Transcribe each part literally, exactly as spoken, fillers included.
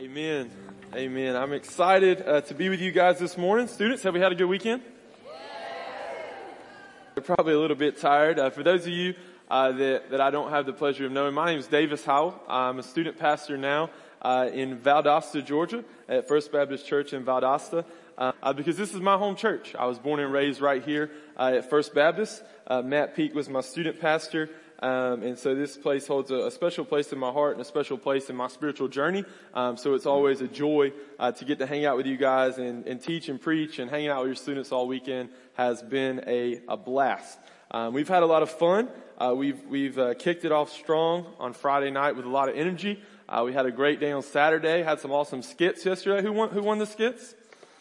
Amen. Amen. I'm excited uh, to be with you guys this morning. Students, have we had a good weekend? You're probably a little bit tired. Uh, for those of you uh, that, that I don't have the pleasure of knowing, my name is Davis Howell. I'm a student pastor now uh, in Valdosta, Georgia, at First Baptist Church in Valdosta, uh, because this is my home church. I was born and raised right here uh, at First Baptist. Uh, Matt Peak was my student pastor. Um, and so this place holds a, a special place in my heart and a special place in my spiritual journey. Um, so it's always a joy uh, to get to hang out with you guys and, and teach and preach, and hanging out with your students all weekend has been a, a blast. Um, we've had a lot of fun. Uh, we've we've uh, kicked it off strong on Friday night with a lot of energy. Uh, we had a great day on Saturday. Had some awesome skits yesterday. Who won? Who won the skits?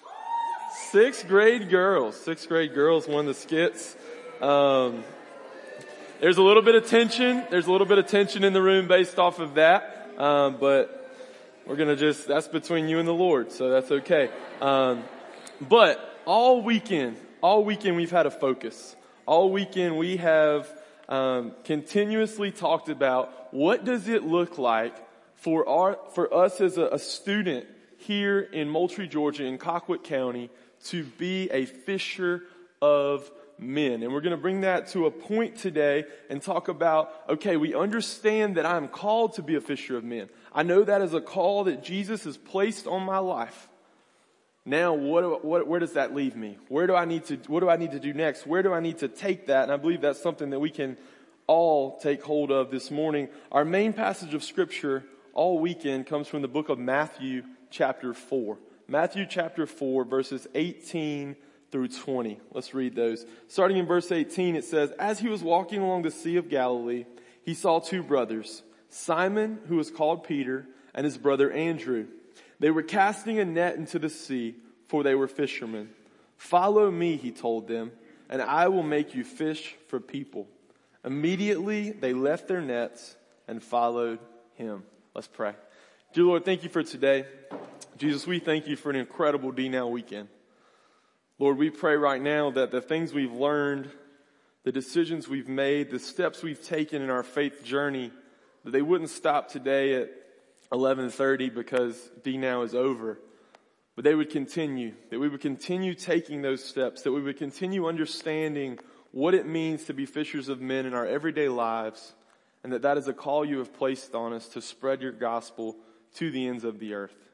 Sixth grade girls. Sixth grade girls won the skits. Um, There's a little bit of tension. There's a little bit of tension in the room based off of that. Um, but we're going to just, that's between you and the Lord. So that's okay. Um, but all weekend, all weekend we've had a focus. All weekend we have, um, continuously talked about what does it look like for our, for us as a, a student here in Moultrie, Georgia, in Colquitt County, to be a fisher of men. And we're going to bring that to a point today and talk about, okay, we understand that I'm called to be a fisher of men. I know that is a call that Jesus has placed on my life. Now, what, what, where does that leave me? Where do I need to, what do I need to do next? Where do I need to take that? And I believe that's something that we can all take hold of this morning. Our main passage of scripture all weekend comes from the book of Matthew chapter four. Matthew chapter four, verses eighteen through twenty. Let's read those. Starting in verse eighteen, it says, "As he was walking along the Sea of Galilee, he saw two brothers, Simon, who was called Peter, and his brother Andrew. They were casting a net into the sea, for they were fishermen. 'Follow me,' he told them, 'and I will make you fish for people.' Immediately they left their nets and followed him." Let's pray. Dear Lord, thank you for today. Jesus, we thank you for an incredible D Now weekend. Lord, we pray right now that the things we've learned, the decisions we've made, the steps we've taken in our faith journey, that they wouldn't stop today at eleven thirty because D Now is over, but they would continue, that we would continue taking those steps, that we would continue understanding what it means to be fishers of men in our everyday lives, and that that is a call you have placed on us to spread your gospel to the ends of the earth.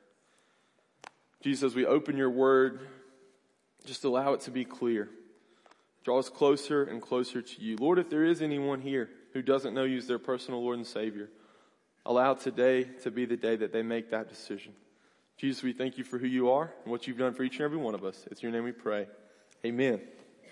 Jesus, as we open your word, just allow it to be clear. Draw us closer and closer to you. Lord, if there is anyone here who doesn't know you as their personal Lord and Savior, allow today to be the day that they make that decision. Jesus, we thank you for who you are and what you've done for each and every one of us. It's in your name we pray. Amen.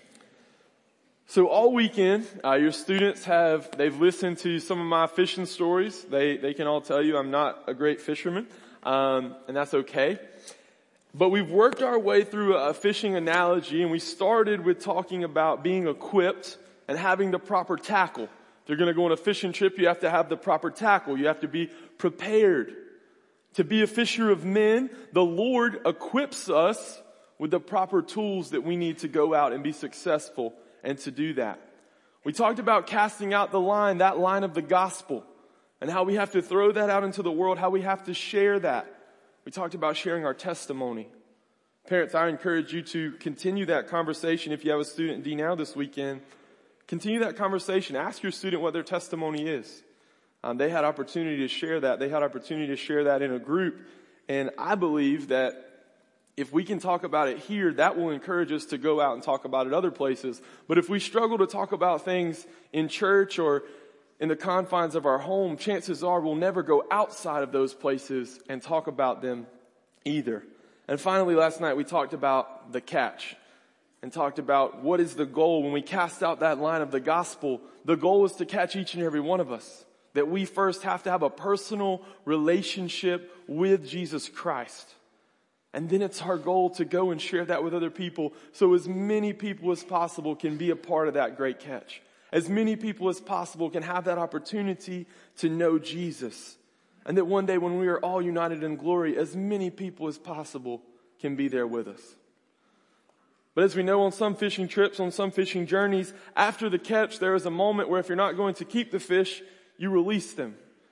So all weekend, uh, your students have, they've listened to some of my fishing stories. They, they can all tell you I'm not a great fisherman, um, and that's okay. But we've worked our way through a fishing analogy, and we started with talking about being equipped and having the proper tackle. If you're going to go on a fishing trip, you have to have the proper tackle. You have to be prepared. To be a fisher of men, the Lord equips us with the proper tools that we need to go out and be successful and to do that. We talked about casting out the line, that line of the gospel, and how we have to throw that out into the world, how we have to share that. We talked about sharing our testimony. Parents, I encourage you to continue that conversation. If you have a student in D Now this weekend, continue that conversation. Ask your student what their testimony is. Um, they had opportunity to share that. They had opportunity to share that in a group. And I believe that if we can talk about it here, that will encourage us to go out and talk about it other places. But if we struggle to talk about things in church or in the confines of our home, chances are we'll never go outside of those places and talk about them either. And finally, last night we talked about the catch and talked about what is the goal when we cast out that line of the gospel. The goal is to catch each and every one of us. That we first have to have a personal relationship with Jesus Christ. And then it's our goal to go and share that with other people so as many people as possible can be a part of that great catch. As many people as possible can have that opportunity to know Jesus. And that one day when we are all united in glory, as many people as possible can be there with us. But as we know, on some fishing trips, on some fishing journeys, after the catch, there is a moment where if you're not going to keep the fish, you release them.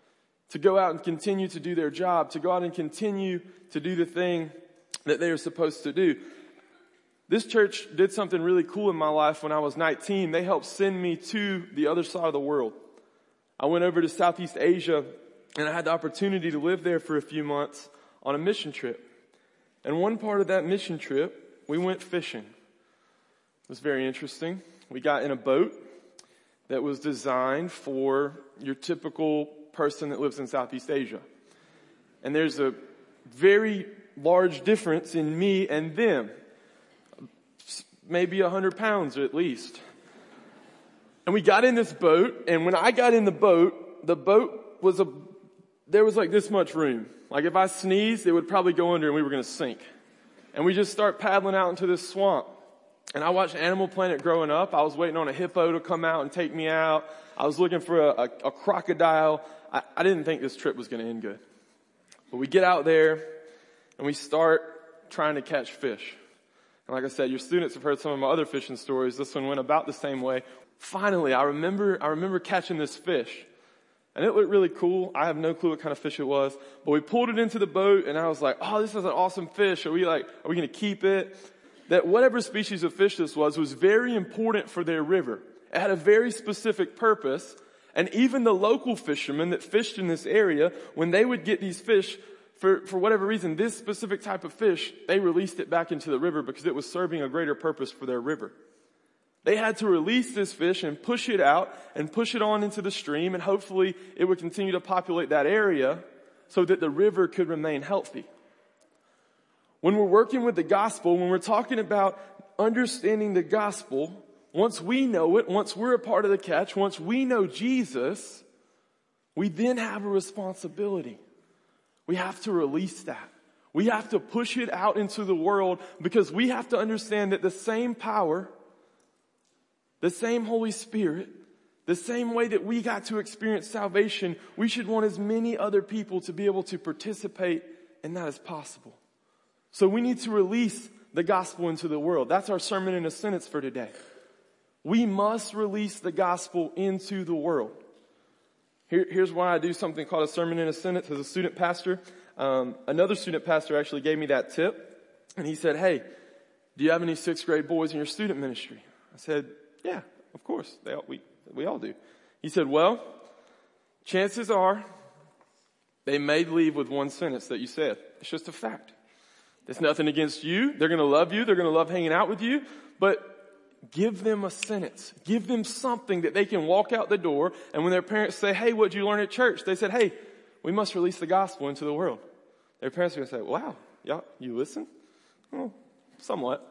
to go out and continue to do their job, to go out and continue to do the thing that they are supposed to do. This church did something really cool in my life when I was nineteen. They helped send me to the other side of the world. I went over to Southeast Asia, and I had the opportunity to live there for a few months on a mission trip. And one part of that mission trip, we went fishing. It was very interesting. We got in a boat that was designed for your typical person that lives in Southeast Asia. And there's a very large difference in me and them. Maybe a hundred pounds at least. And we got in this boat, and when I got in the boat, the boat was a, there was like this much room. Like if I sneezed, it would probably go under and we were going to sink. And we just start paddling out into this swamp. And I watched Animal Planet growing up. I was waiting on a hippo to come out and take me out. I was looking for a, a, a crocodile. I, I didn't think this trip was going to end good. But we get out there and we start trying to catch fish. And like I said, your students have heard some of my other fishing stories. This one went about the same way. Finally, I remember, I remember catching this fish. And it looked really cool. I have no clue what kind of fish it was. But we pulled it into the boat and I was like, oh, this is an awesome fish. Are we like, are we going to keep it? That whatever species of fish this was, was very important for their river. It had a very specific purpose. And even the local fishermen that fished in this area, when they would get these fish, for, for whatever reason, this specific type of fish, they released it back into the river because it was serving a greater purpose for their river. They had to release this fish and push it out and push it on into the stream, and hopefully it would continue to populate that area so that the river could remain healthy. When we're working with the gospel, when we're talking about understanding the gospel, once we know it, once we're a part of the catch, once we know Jesus, we then have a responsibility. We have to release that. We have to push it out into the world because we have to understand that the same power, the same Holy Spirit, the same way that we got to experience salvation, we should want as many other people to be able to participate in that as possible. So we need to release the gospel into the world. That's our sermon in a sentence for today. We must release the gospel into the world. Here, here's why I do something called a sermon in a sentence as a student pastor. Um, another student pastor actually gave me that tip. And he said, hey, do you have any sixth grade boys in your student ministry? I said, yeah, of course. They all, we, we all do. He said, well, chances are they may leave with one sentence that you said. It's just a fact. There's nothing against you. They're going to love you. They're going to love hanging out with you. But give them a sentence. Give them something that they can walk out the door. And when their parents say, hey, what'd you learn at church? They said, hey, we must release the gospel into the world. Their parents are going to say, wow, y'all, you listen? Well, somewhat.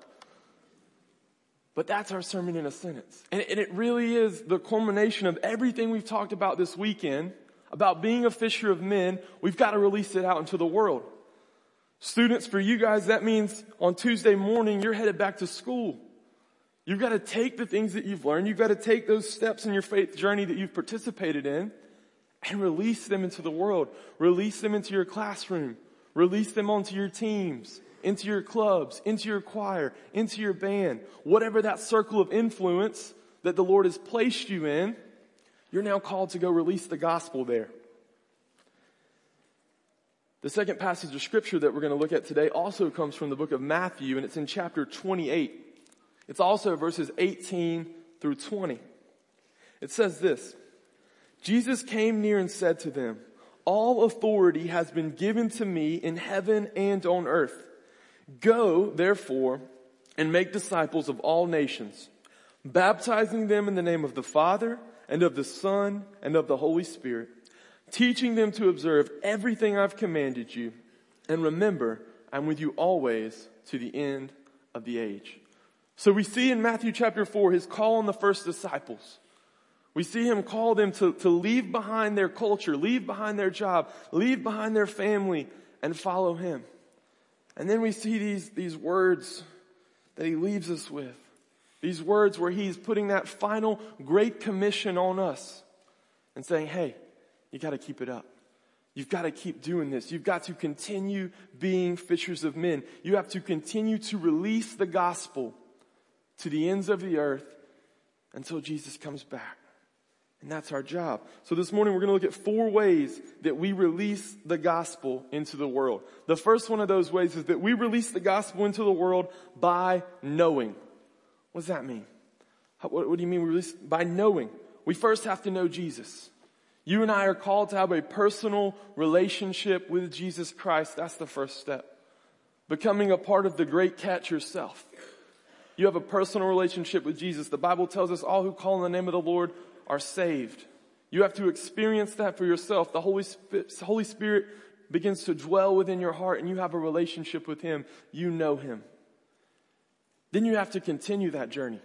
But that's our sermon in a sentence. And it really is the culmination of everything we've talked about this weekend, about being a fisher of men. We've got to release it out into the world. Students, for you guys, that means on Tuesday morning, you're headed back to school. You've got to take the things that you've learned. You've got to take those steps in your faith journey that you've participated in and release them into the world. Release them into your classroom. Release them onto your teams, into your clubs, into your choir, into your band. Whatever that circle of influence that the Lord has placed you in, you're now called to go release the gospel there. The second passage of scripture that we're going to look at today also comes from the book of Matthew, and it's in chapter twenty-eight. It's also verses eighteen through twenty. It says this, Jesus came near and said to them, all authority has been given to me in heaven and on earth. Go, therefore, and make disciples of all nations, baptizing them in the name of the Father and of the Son and of the Holy Spirit, teaching them to observe everything I've commanded you. And remember, I'm with you always to the end of the age. So we see in Matthew chapter four, his call on the first disciples. We see him call them to, to leave behind their culture, leave behind their job, leave behind their family, and follow him. And then we see these, these words that he leaves us with. These words where he's putting that final great commission on us and saying, hey, you got to keep it up. You've got to keep doing this. You've got to continue being fishers of men. You have to continue to release the gospel to the ends of the earth until Jesus comes back. And that's our job. So this morning we're going to look at four ways that we release the gospel into the world. The first one of those ways is that we release the gospel into the world by knowing. What does that mean? How, what, what do you mean we release? By knowing. We first have to know Jesus. You and I are called to have a personal relationship with Jesus Christ. That's the first step. Becoming a part of the great catch yourself. You have a personal relationship with Jesus. The Bible tells us all who call on the name of the Lord are saved. You have to experience that for yourself. The Holy Spirit, Holy Spirit begins to dwell within your heart and you have a relationship with Him. You know Him. Then you have to continue that journey.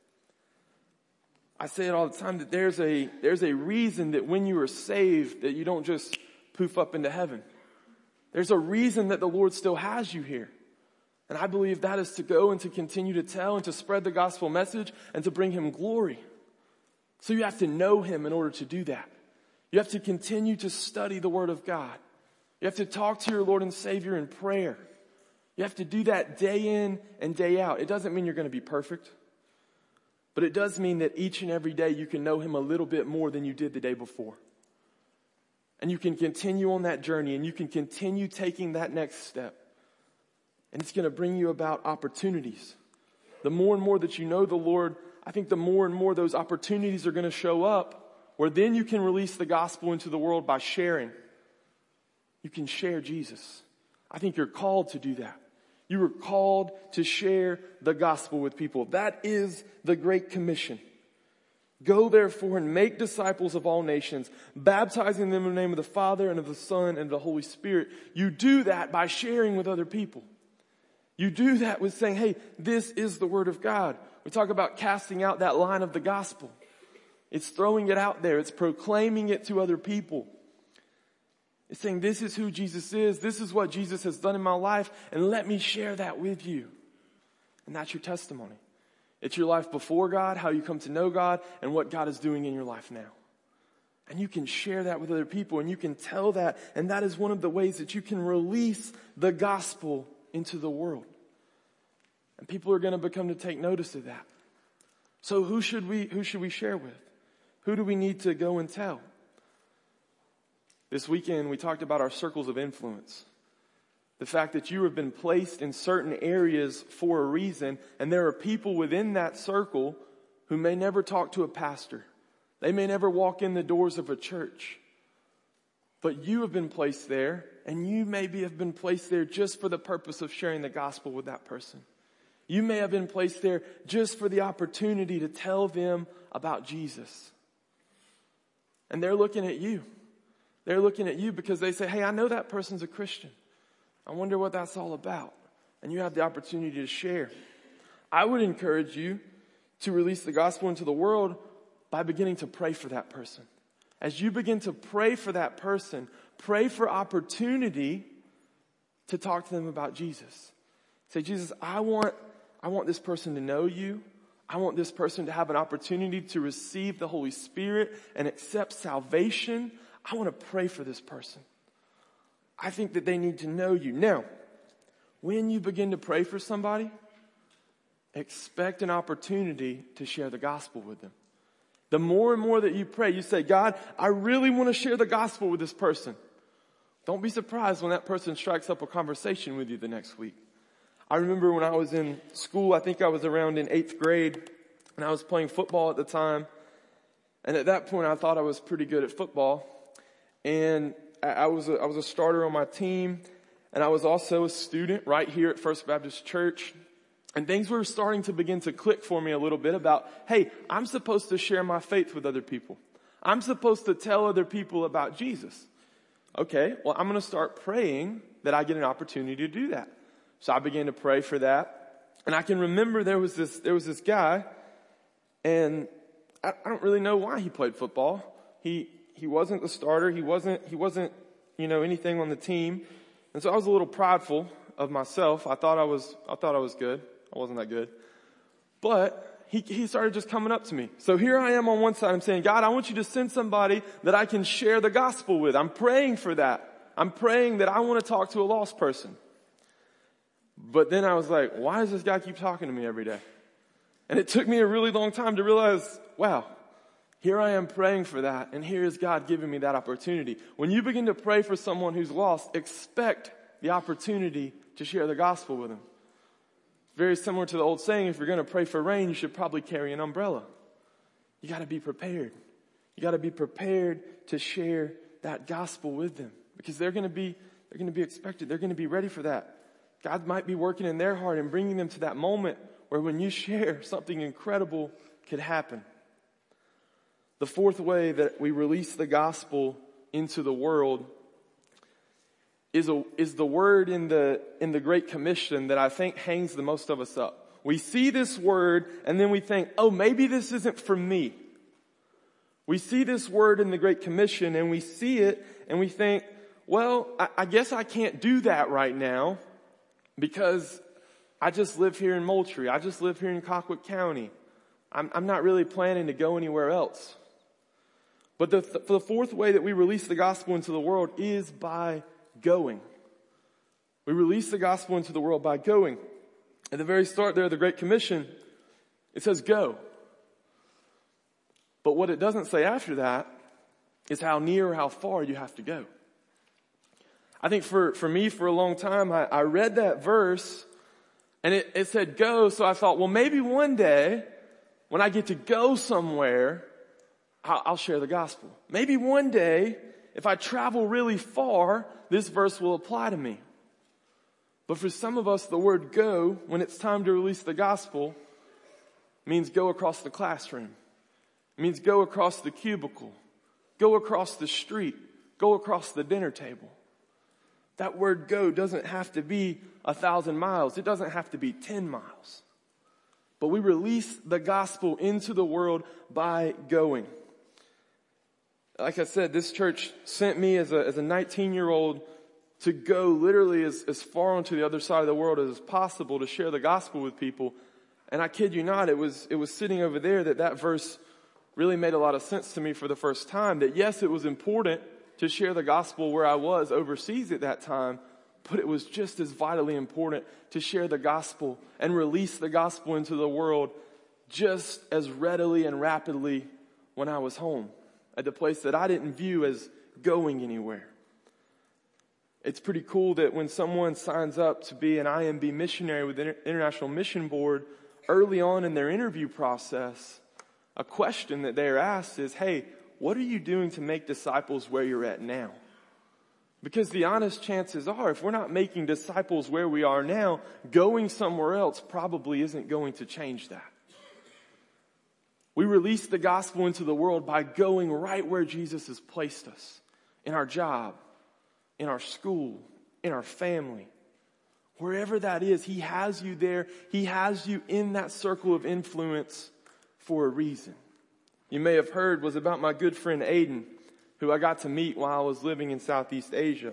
I say it all the time that there's a, there's a reason that when you are saved that you don't just poof up into heaven. There's a reason that the Lord still has you here. And I believe that is to go and to continue to tell and to spread the gospel message and to bring Him glory. So you have to know Him in order to do that. You have to continue to study the Word of God. You have to talk to your Lord and Savior in prayer. You have to do that day in and day out. It doesn't mean you're going to be perfect. But it does mean that each and every day you can know Him a little bit more than you did the day before. And you can continue on that journey and you can continue taking that next step. And it's going to bring you about opportunities. The more and more that you know the Lord, I think the more and more those opportunities are going to show up where then you can release the gospel into the world by sharing. You can share Jesus. I think you're called to do that. You were called to share the gospel with people. That is the Great Commission. Go therefore and make disciples of all nations, baptizing them in the name of the Father and of the Son and of the Holy Spirit. You do that by sharing with other people. You do that with saying, hey, this is the Word of God. We talk about casting out that line of the gospel. It's throwing it out there. It's proclaiming it to other people. It's saying, this is who Jesus is. This is what Jesus has done in my life. And let me share that with you. And that's your testimony. It's your life before God, how you come to know God, and what God is doing in your life now. And you can share that with other people, and you can tell that. And that is one of the ways that you can release the gospel into the world. And people are going to become to take notice of that. So who should we, who should we share with? Who do we need to go and tell? This weekend, we talked about our circles of influence. The fact that you have been placed in certain areas for a reason, and there are people within that circle who may never talk to a pastor. They may never walk in the doors of a church. But you have been placed there, and you maybe have been placed there just for the purpose of sharing the gospel with that person. You may have been placed there just for the opportunity to tell them about Jesus. And they're looking at you. They're looking at you because they say, hey, I know that person's a Christian. I wonder what that's all about. And you have the opportunity to share. I would encourage you to release the gospel into the world by beginning to pray for that person. As you begin to pray for that person, pray for opportunity to talk to them about Jesus. Say, Jesus, I want, I want this person to know you. I want this person to have an opportunity to receive the Holy Spirit and accept salvation. I want to pray for this person. I think that they need to know you. Now, when you begin to pray for somebody, expect an opportunity to share the gospel with them. The more and more that you pray, you say, God, I really want to share the gospel with this person. Don't be surprised when that person strikes up a conversation with you the next week. I remember when I was in school, I think I was around in eighth grade, and I was playing football at the time. And at that point, I thought I was pretty good at football. And I was a, I was a starter on my team, and I was also a student right here at First Baptist Church. And things were starting to begin to click for me a little bit about, hey, I'm supposed to share my faith with other people. I'm supposed to tell other people about Jesus. Okay, well, I'm going to start praying that I get an opportunity to do that. So I began to pray for that. And I can remember there was this, there was this guy, and I, I don't really know why he played football. He, he wasn't the starter. He wasn't, he wasn't, you know, anything on the team. And so I was a little prideful of myself. I thought I was, I thought I was good. I wasn't that good. But he, he started just coming up to me. So here I am on one side. I'm saying, God, I want you to send somebody that I can share the gospel with. I'm praying for that. I'm praying that I want to talk to a lost person. But then I was like, why does this guy keep talking to me every day? And it took me a really long time to realize, wow, Here I am praying for that, and here is God giving me that opportunity. When you begin to pray for someone who's lost, expect the opportunity to share the gospel with them. Very similar to the old saying, if you're going to pray for rain, you should probably carry an umbrella. You got to be prepared. You got to be prepared to share that gospel with them, because they're going to be they're going to be expected. They're going to be ready for that. God might be working in their heart and bringing them to that moment where when you share, something incredible could happen. The fourth way that we release the gospel into the world is a, is the word in the in the Great Commission that I think hangs the most of us up. We see this word and then we think, oh, maybe this isn't for me. We see this word in the Great Commission and we see it and we think, well, I, I guess I can't do that right now because I just live here in Moultrie. I just live here in Colquitt County. I'm, I'm not really planning to go anywhere else. But the, the fourth way that we release the gospel into the world is by going. We release the gospel into the world by going. At the very start there of the Great Commission, it says go. But what it doesn't say after that is how near or how far you have to go. I think for, for me, for a long time, I, I read that verse and it, it said go. So I thought, well, maybe one day when I get to go somewhere, I'll, I'll share the gospel. Maybe one day, if I travel really far, this verse will apply to me. But for some of us, the word go, when it's time to release the gospel, means go across the classroom. It means go across the cubicle. Go across the street. Go across the dinner table. That word go doesn't have to be a thousand miles. It doesn't have to be ten miles. But we release the gospel into the world by going. Like I said, this church sent me as a, as a nineteen-year-old to go literally as, as far onto the other side of the world as possible to share the gospel with people. And I kid you not, it was, it was sitting over there that that verse really made a lot of sense to me for the first time. That yes, it was important to share the gospel where I was overseas at that time, but it was just as vitally important to share the gospel and release the gospel into the world just as readily and rapidly when I was home at the place that I didn't view as going anywhere. It's pretty cool that when someone signs up to be an I M B missionary with the International Mission Board, early on in their interview process, a question that they're asked is, hey, what are you doing to make disciples where you're at now? Because the honest chances are, if we're not making disciples where we are now, going somewhere else probably isn't going to change that. We release the gospel into the world by going right where Jesus has placed us. In our job, in our school, in our family. Wherever that is, He has you there. He has you in that circle of influence for a reason. You may have heard was about my good friend Aiden, who I got to meet while I was living in Southeast Asia.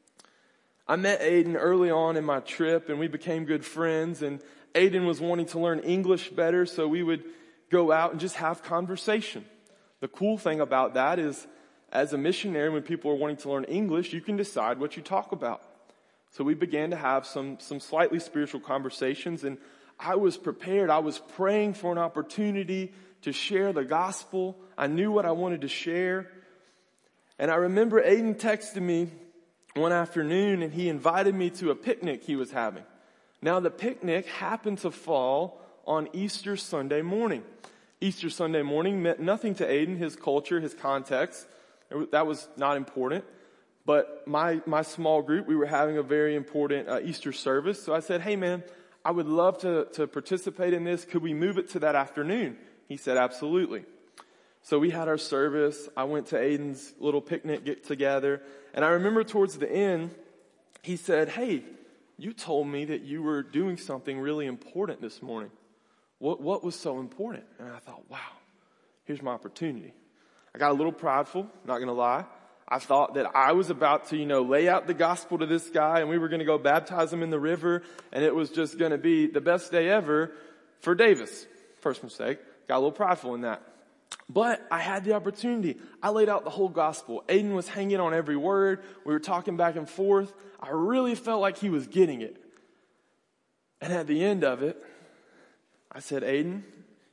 I met Aiden early on in my trip and we became good friends, and Aiden was wanting to learn English better, so we would go out and just have conversation. The cool thing about that is, as a missionary, when people are wanting to learn English, you can decide what you talk about. So we began to have some, some slightly spiritual conversations, and I was prepared. I was praying for an opportunity to share the gospel. I knew what I wanted to share. And I remember Aiden texted me one afternoon and he invited me to a picnic he was having. Now the picnic happened to fall on Easter Sunday morning. Easter Sunday morning meant nothing to Aiden, his culture, his context. That was not important. But my, my small group, we were having a very important uh, Easter service. So I said, hey man, I would love to, to participate in this. Could we move it to that afternoon? He said, absolutely. So we had our service. I went to Aiden's little picnic get together. And I remember towards the end, he said, hey, you told me that you were doing something really important this morning. What, what was so important? And I thought, wow, here's my opportunity. I got a little prideful, not going to lie. I thought that I was about to, you know, lay out the gospel to this guy and we were going to go baptize him in the river and it was just going to be the best day ever for Davis. First mistake. Got a little prideful in that. But I had the opportunity. I laid out the whole gospel. Aiden was hanging on every word. We were talking back and forth. I really felt like he was getting it. And at the end of it, I said, Aiden,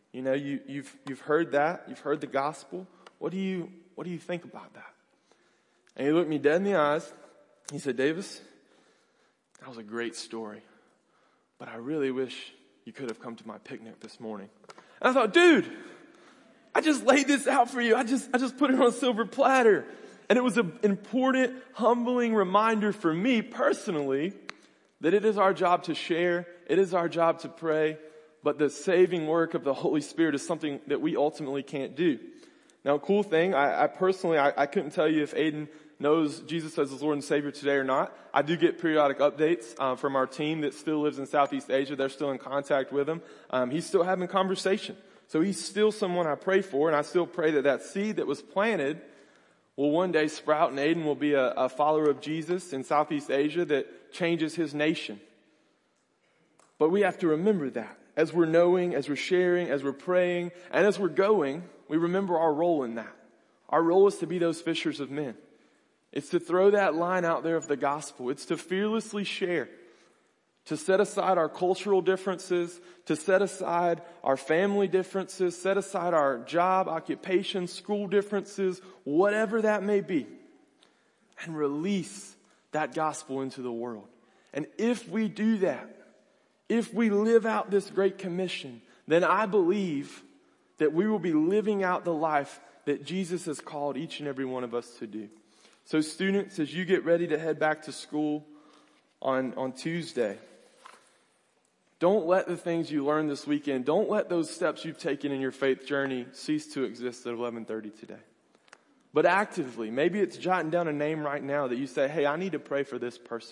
You know, you, you've, you've heard that. You've heard the gospel. What do you, what do you think about that? And he looked me dead in the eyes. He said, Davis, that was a great story, but I really wish you could have come to my picnic this morning. And I thought, dude, I just laid this out for you. I just, I just put it on a silver platter. And it was an important, humbling reminder for me personally that it is our job to share. It is our job to pray. But the saving work of the Holy Spirit is something that we ultimately can't do. Now, a cool thing, I, I personally, I, I couldn't tell you if Aiden knows Jesus as his Lord and Savior today or not. I do get periodic updates uh, from our team that still lives in Southeast Asia. They're still in contact with him. Um, he's still having conversation. So he's still someone I pray for, and I still pray that that seed that was planted will one day sprout, and Aiden will be a, a follower of Jesus in Southeast Asia that changes his nation. But we have to remember that. As we're knowing, as we're sharing, as we're praying, and as we're going, we remember our role in that. Our role is to be those fishers of men. It's to throw that line out there of the gospel. It's to fearlessly share. To set aside our cultural differences, to set aside our family differences, set aside our job, occupation, school differences, whatever that may be, and release that gospel into the world. And if we do that, if we live out this great commission, then I believe that we will be living out the life that Jesus has called each and every one of us to do. So students, as you get ready to head back to school on, on Tuesday, don't let the things you learned this weekend, don't let those steps you've taken in your faith journey cease to exist at eleven thirty today. But actively, maybe it's jotting down a name right now that you say, hey, I need to pray for this person.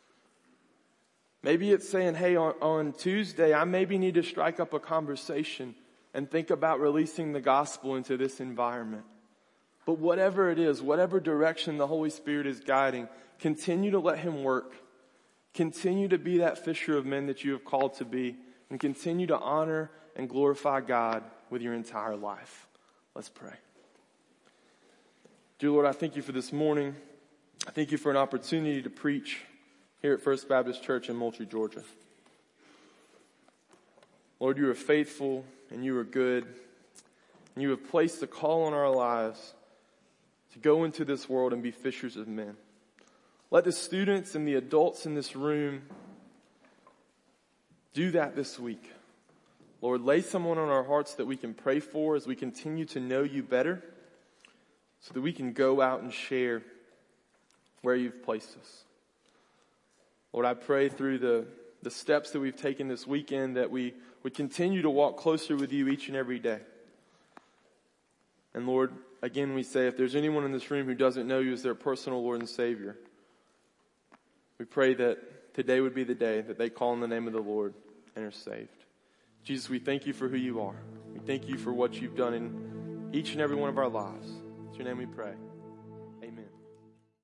Maybe it's saying, hey, on, on Tuesday, I maybe need to strike up a conversation and think about releasing the gospel into this environment. But whatever it is, whatever direction the Holy Spirit is guiding, continue to let Him work. Continue to be that fisher of men that you have called to be, and continue to honor and glorify God with your entire life. Let's pray. Dear Lord, I thank you for this morning. I thank you for an opportunity to preach here at First Baptist Church in Moultrie, Georgia. Lord, you are faithful and you are good. And you have placed a call on our lives to go into this world and be fishers of men. Let the students and the adults in this room do that this week. Lord, lay someone on our hearts that we can pray for as we continue to know you better, so that we can go out and share where you've placed us. Lord, I pray through the, the steps that we've taken this weekend that we would continue to walk closer with you each and every day. And Lord, again we say, if there's anyone in this room who doesn't know you as their personal Lord and Savior, we pray that today would be the day that they call on the name of the Lord and are saved. Jesus, we thank you for who you are. We thank you for what you've done in each and every one of our lives. In your name we pray.